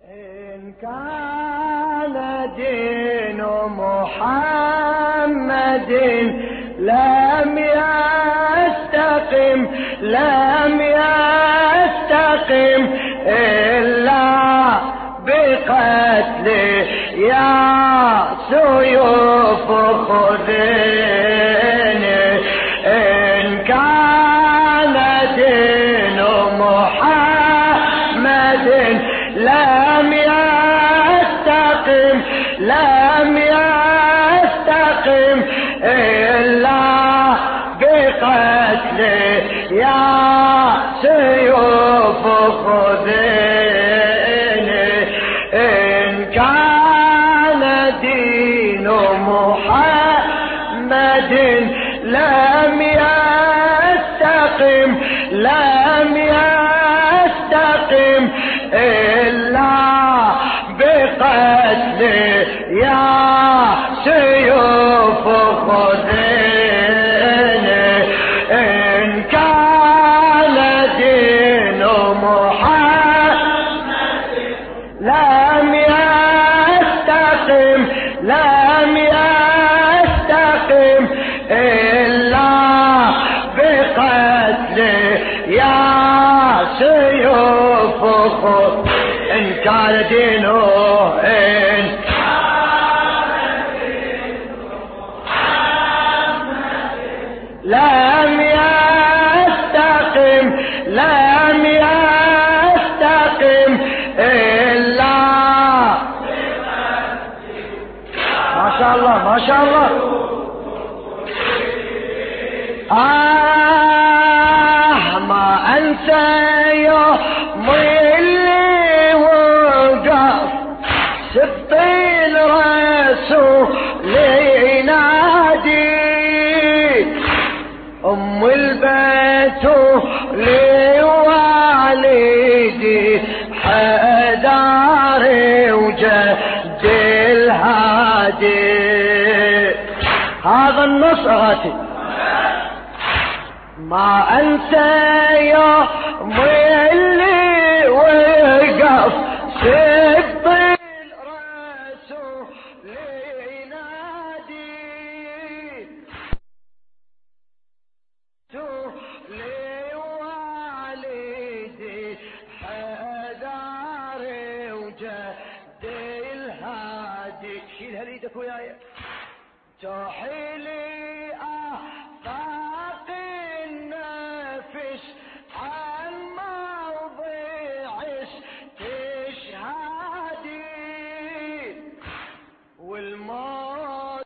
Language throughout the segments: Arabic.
إن كان دين محمد لم يستقم إلا بقتله يا سيوف خذيني. إن كان دين محمد لم يستقم إلا بقتله يا سيوف خذيني. إن كان دين محمد لم يستقم إلا بقتله يا سيوف خذيني. إن كان دين محمد لم يستقم إلا بقتله يا سيوف خذيني. إن كان دينه لم يستقم إلا ما شاء الله ما شاء الله. ما أنسى يوم اللي وقف سبط الرسول ينادي أم البيت لوالدي حداري وجد الهادي. هذا النص غاتي. ما أنسى يوم اللي وقف سبط الرسول ينادي لوالدي حداري وجد الهادي. شيل هريدك وياي تحيلي آفاق النفس عن موضع استشهادي والموت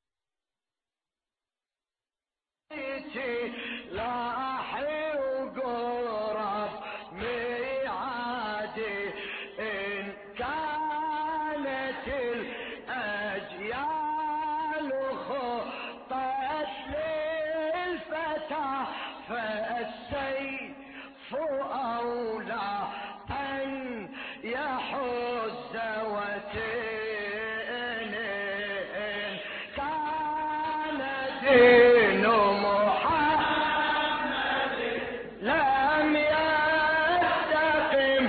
لاحي وقرب ميعادي. إن كانت الأجيال خطت للفتى فالسيف أولى أن يحز وتيني. إن كان دين محمد لم يستقم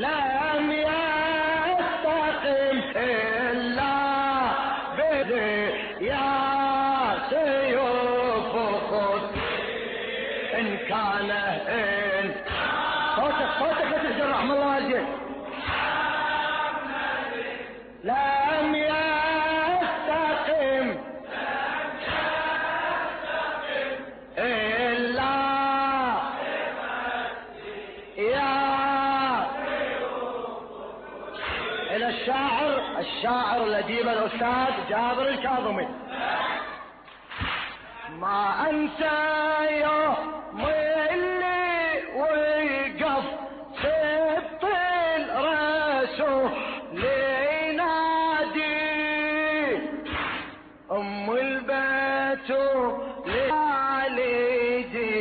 إلا بذي يا سيوف خذيني. إن كان صوتك لا تهجر رحم الله والديك. لم يستقم إلا يا إلى الشاعر الأديب الأستاذ جابر الكاظمي. ما أنسى يوم اللي وقف سبط الرسول ينادي أم البيت لوالدي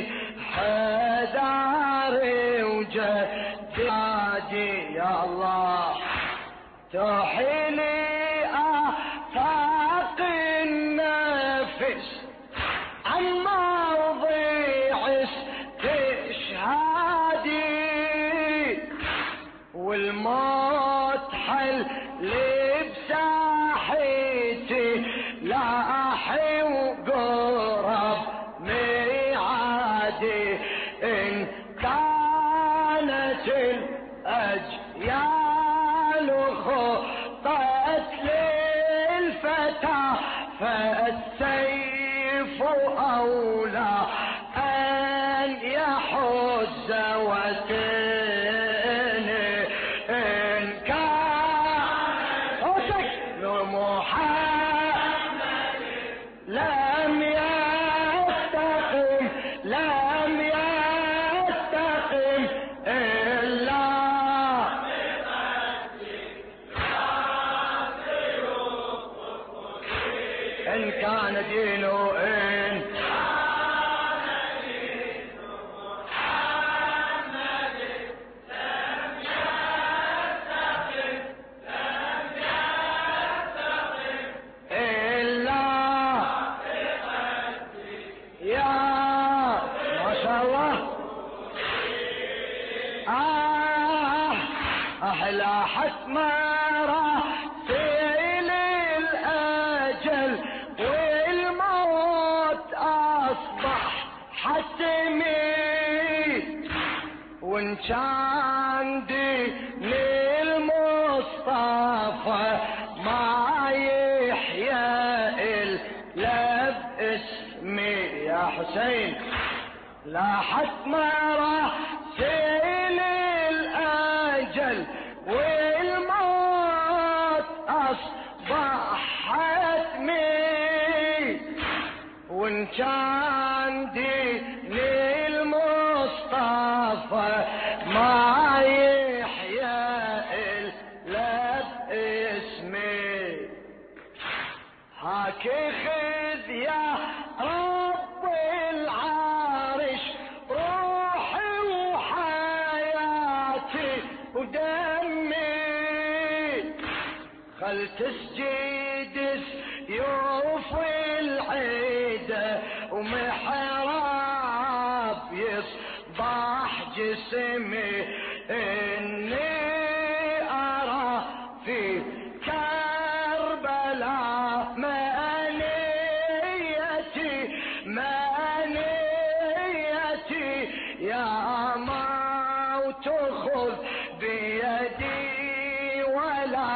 حداري وجدي. يا الله تحيلي آفاق النفس عن موضع استشهادي والموت إن كانت الأجيال خطت للفتى فالسيف أولى أن يحز وسن إن كان محمد لم يستقم إلا إن كان دينه إن أحلى حتمارة سيل الأجل والموت أصبح حتمي وإن كان دين المصطفى ما يحيا إلا باسمي يا حسين لا حتمارة سيل الأجل والموت أصبح حتمي وإن كان دين المصطفى ما يحيا إلا باسمي هاك خذ يا رب العرش روحي وحياتي ودمي خل تسجد سيوف العيدة ومحراب يصبح جسمي إني أرى في كربلاء مانيتي يا موت خذ بيدي ولا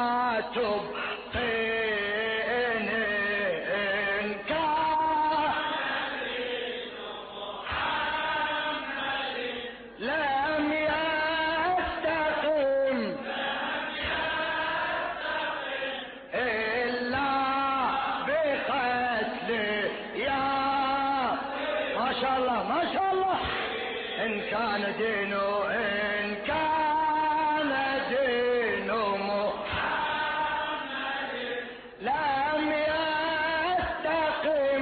تبقيني إن كان محمد لم يستقم إلا بقتله يا ما شاء الله ما شاء الله إن كان دينه محمد لم يستقم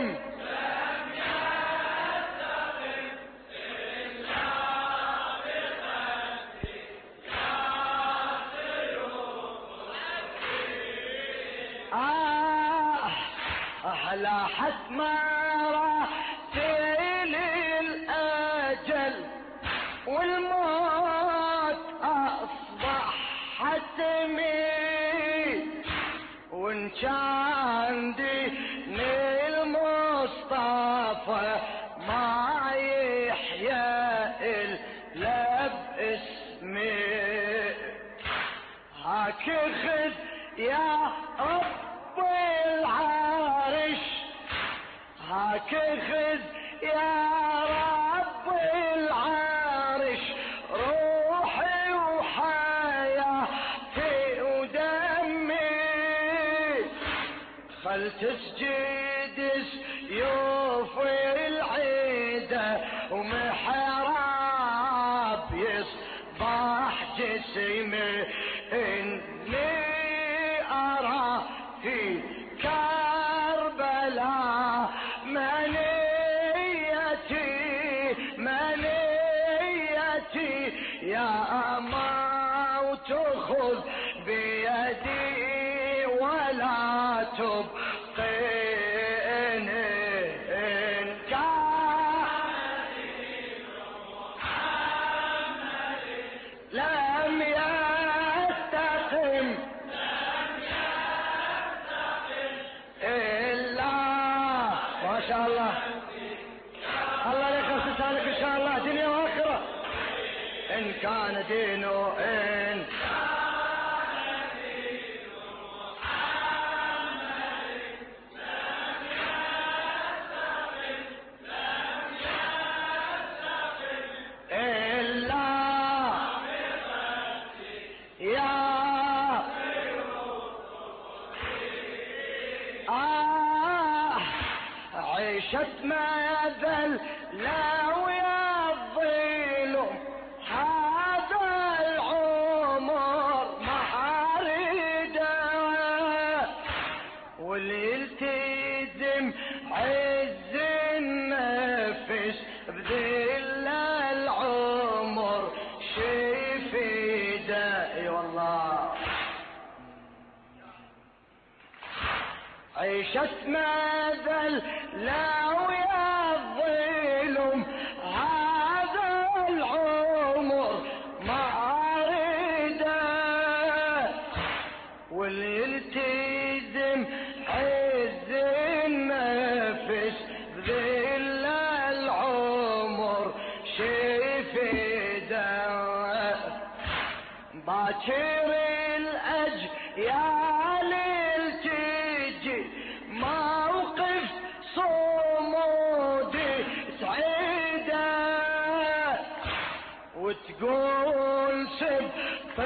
إلا بقتله أحلى حتمارة سيل الأجل والموت أصبح حتمي وإن كان دين المصطفى ما يحيا إلا باسمي هاك خذ يا رب العرش هاك خذ يا رب العرش روحي وحياتي ودمي خل تسجد سيوف العيدة ومحراب يصبح جسمي إني أرى في كربلاء منيتي يا موت خذ بيدي ولا تبقيني إن كان محمد لم يستقم إلا ما شاء الله الله يخلص لسانك إن شاء الله دنيا وآخرة إن كان دينه إن عيشت ما ذل لا ويا الظلم هذا العمر ما أريده واللي يلتزم عز النفس بذل العمر شفيده. اي والله عيشت ما ذل لا ويا الظلم هذا العمر ما أريده واللي يلتزم عز النفس بذل العمر شفيده. باكر الأجيال التجي موقف صمودي سعيده وتقول سبط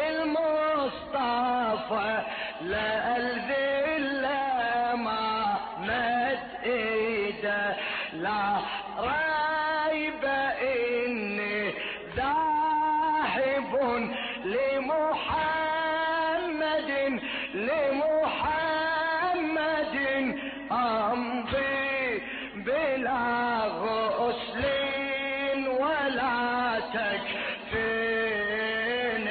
المصطفى لا الذله ما مد ايده. لا ريب اني ذاهب لمحمد أمضي بلا غسل ولا تكفين.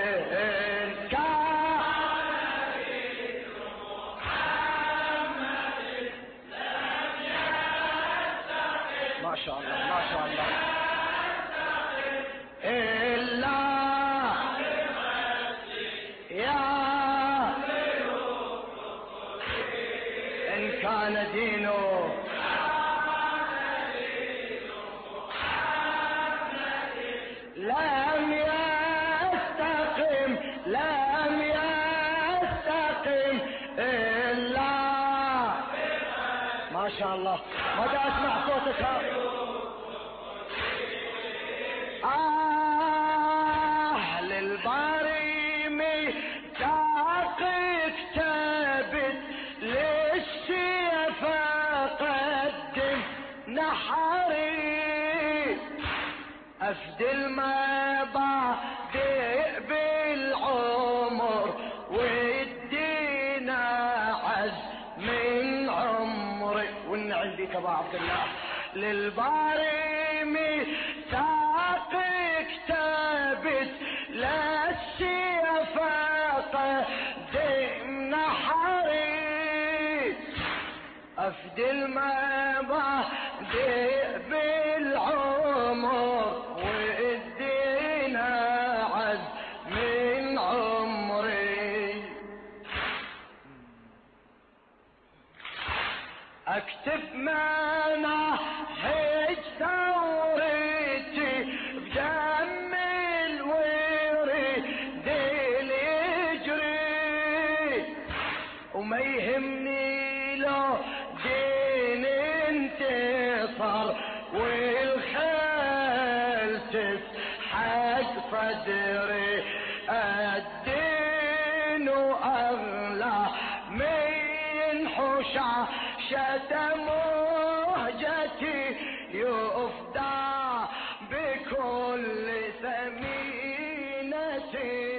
ما شاء الله ما شاء الله إلا إن كان دينه لم يستقم إلا ما شاء الله. ماذا أسمع صوتك للباري ميثاق كتبت للسيف قدم نحري أفدي المبادئ بالعمر والدين عز من عمري. وإن عندي كبا عبد الله للباري ميثاق كتبت للسيف قدم نحري أفدي المبادئ بالعمر والدين عز من عمري. أكتب مناهج ثورتي بدم الورد اللي يجري وما يهمني لو دين انتصر والخيل تسحق صدري. الدين أغلى من حشاشة مهجتي يفدى بكل ثمينة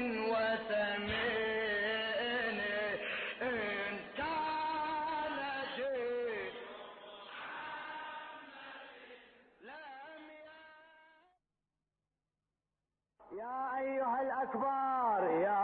وثمين إن كان جيد يا أيها الأكبار يا